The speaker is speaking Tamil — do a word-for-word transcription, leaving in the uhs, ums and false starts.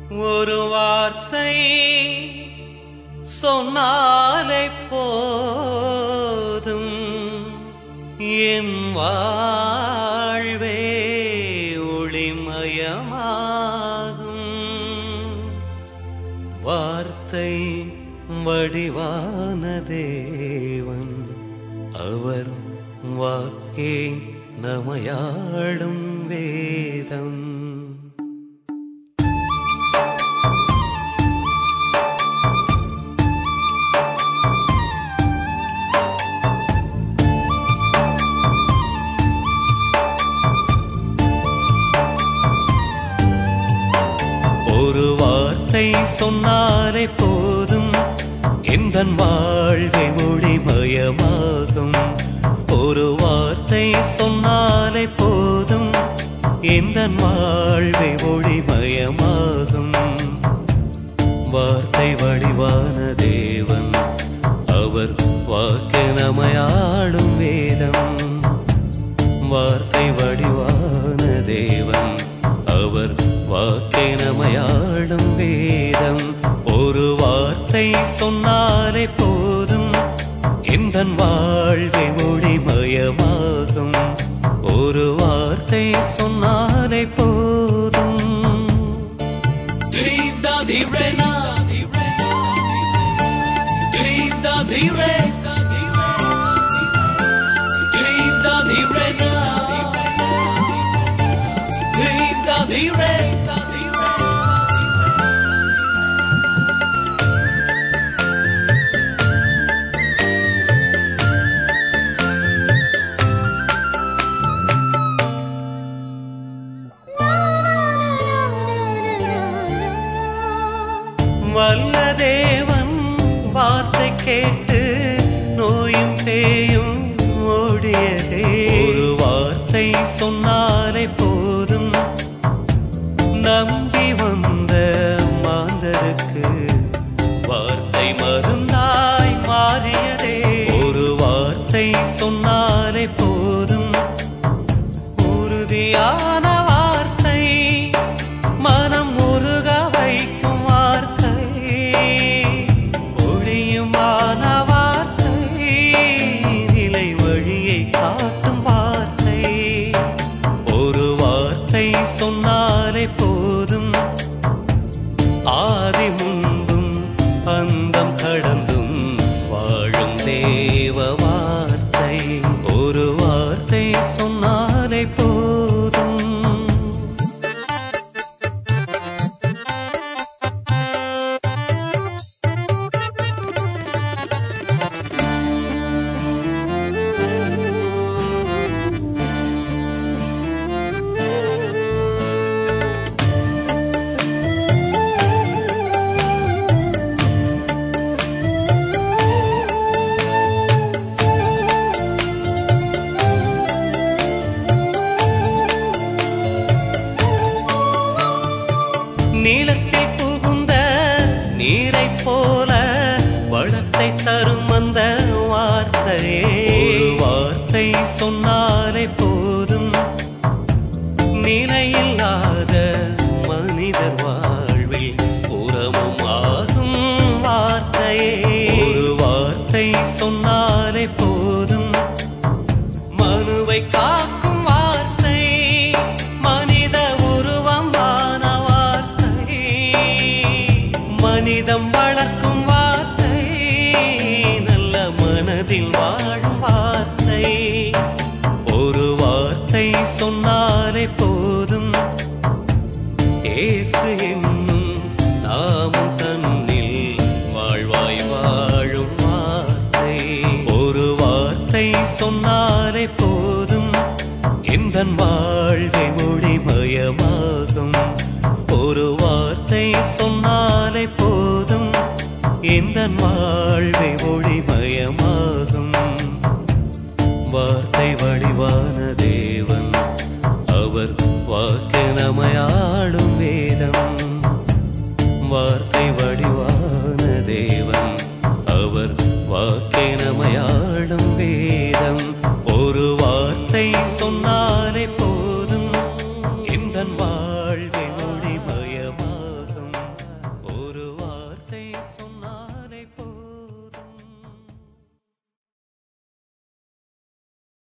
ஒரு வார்த்தை சொன்னாலே போதும் என் வாழ்வே ஒளிமயமாகும். வார்த்தை வடிவான தேவன், அவர் வாக்கே நமையாடும் வேதம். ஒரு வார்த்தை சொன்னாலே போதும் எந்தன் வாழ்வை ஒளிமயமாகும். ஒரு வார்த்தை சொன்னாலே போதும் எந்தன் வாழ்வை ஒளிமயமாகும். வார்த்தை வடிவான தேவன், அவர் வாக்கு நமையாடும் வேதம். வார்த்தை வடிவான தேவன், அவர் வாக்கை நமையாடும் வேதம். ஒரு வார்த்தை சொன்னாலே போதும் எந்தன் வாழ்வை ஒளிமயமாகும். ஒரு வார்த்தை சொன்னாலே போதும். Trida direna, trida direna, trida direna, trida direna. வல்ல தேவன் வார்த்தை கேட்டு நோயும் பேயும் ஓடியதே. ஒரு வார்த்தை சொன்னாலே போதும் நம்பி வந்த மாந்தருக்கு வார்த்தை மருந்தாய் மாறியதே. ஒரு வார்த்தை சொன்னாலே போதும் உறுதியான வார்த்தை, மனம் உருக வைக்கும் வார்த்தை, ஒளியுமான வார்த்தை, நிலை வழியை காட்டும் வார்த்தை. ஒரு வார்த்தை சொன்னாலே போதும் ஆதி முன்பும் அந்தம் கடந்தும் வாழும் தேவ வார்த்தை. ஒரு வார்த்தை சொன்னாலே போதும். நீளத்தில் புகுந்த நீரை போல வளத்தை தரும் அந்த வார்த்தையே. ஒரு வார்த்தை சொன்னாலே போதும் நிலையில்லாத மனிதர் வாழ்வில் உரமும் ஆகும் வார்த்தையே. ஒரு வார்த்தை சொன்னாலே போதும் மனுவை காக்கும் வார்த்தை, மனித உருவம் ஆன வார்த்தை, மனிதம் வளர்க்கும் வார்த்தை, நல்ல மனதில் வாழும் வார்த்தை. ஒரு வார்த்தை சொன்னாலே போதும் இயேசு என்னும் நாமம் தன்னில் வாழ்வாய் வாழும் வார்த்தை. ஒரு வார்த்தை சொன்னாலே போதும் எந்தன் வாழ்வை ஒளிமயமாகும். ஒரு வார்த்தை சொன்னாலே போதும் எந்தன் வாழ்வை